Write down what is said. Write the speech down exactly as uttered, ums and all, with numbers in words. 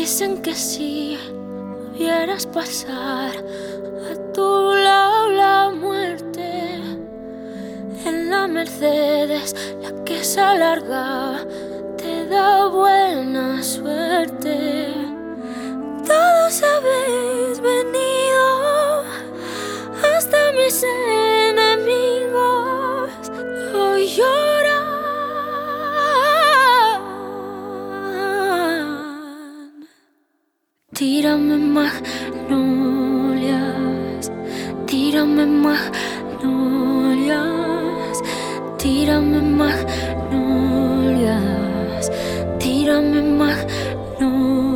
Dicen que si vieras pasar a tu lado la muerte, en la Mercedes, la que se alarga, te da buena suerte. Todos habéis venido, hasta mis enemigos hoy lloran. Tírame magnolias, tírame magnolias, tírame magnolias, tírame magnolias.